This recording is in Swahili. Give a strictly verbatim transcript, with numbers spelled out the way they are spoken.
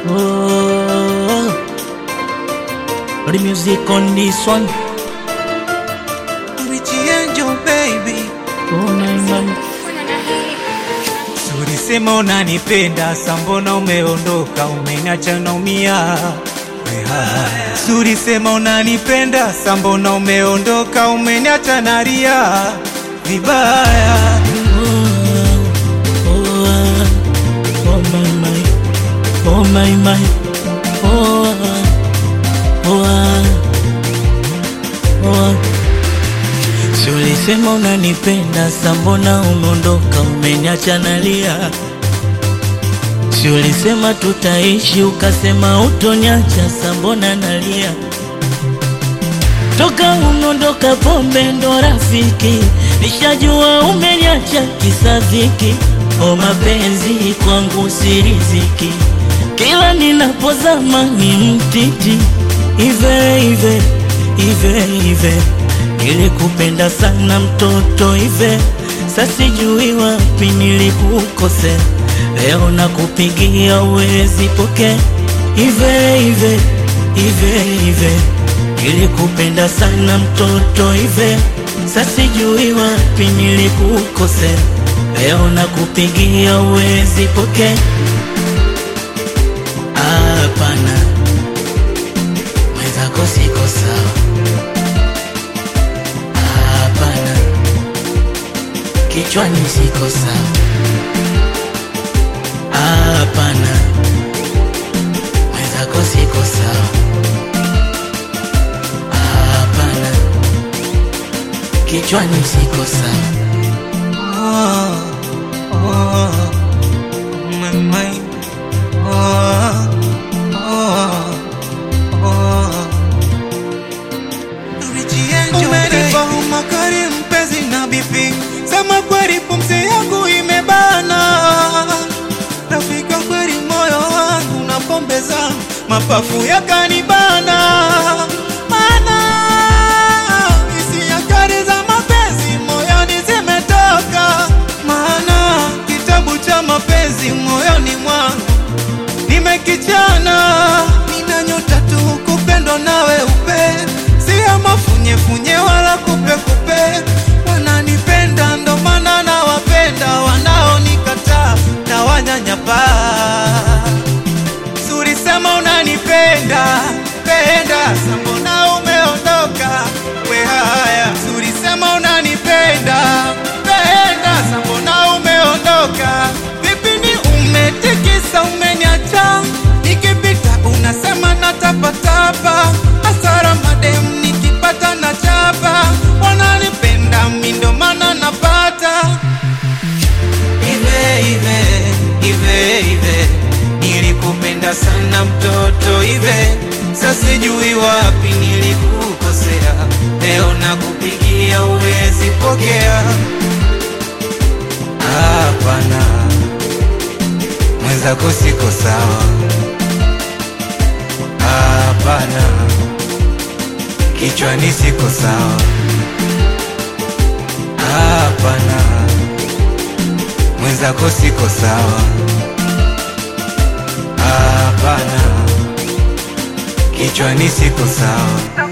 Oh, the music on this one. Richie Angel baby. Oh my man. Ulisema unanipenda, sambona umeondoka, umeniacha naumia. Ulisema unanipenda, sambona umeondoka, umeniacha nalia vibaya. Oh, oh, oh my my, oh my my, oh, oh, oh. Si ulisema unanipenda, sambona umeondoka, umeniacha nalia. Si ulisema tutaishi, ukasema utoniacha, sambona nalia. Toka umeondoka pombe ndo rafiki, nishajua umeniacha kisa dhiki. O mapenzi kwangu si riziki, kila ninapozama ni mtiti. Ive ive ive ive, nilikupenda sana mtoto ive. Sasa sijui wapi nilikukose, leo nakupigia uwezi poke. Ive ive ive ive, nilikupenda sana mtoto ive. Sasa sijui wapi nilikukose, leo nakupigia uwezi poke. Hapana, mwenzako siko sawa. Hapana, kichwani siko sawa. Hapana, mwenzako siko sawa. Hapana, kichwani siko sawa. Oh, oh, my mind. Oh, oh, oh. Richie Angel umenipa umakari mpenzi na bibi, sema kweli pumzi yangu imebana. Rafika kweli moyo wangu na pombe zangu, mapafu yakanibana. Mana hisia kali za mapenzi moyoni zimetoka. Maana kitabu cha mapenzi moyoni mwangu nimekichana. Nina nyota tu kupendo nawe upe, si ya mafunye funye wala kupe kupe. Wananipenda ndo maana nawapenda, wanaonikataa na wanyanyapa. Ulisema unanipenda, penda, sambona umeondoka we haya. Ulisema unanipenda, penda, sambona umeondoka. Vipi ni umetikisa, umeniacha, nikipita unasema natapatapa. Hasara madem nikipata na chapa, wananipenda mindo mana napata. Ive ive ive ive, nilikupenda sana mtoto ive. Sasa sijui wapi nilikukosea, leo nakupigia uwezi pokea. Hapana, mwenzako siko sawa. Hapana, kichwani siko sawa. Hapana, mwenzako siko sawa. Hapana, kichwani siko sawa.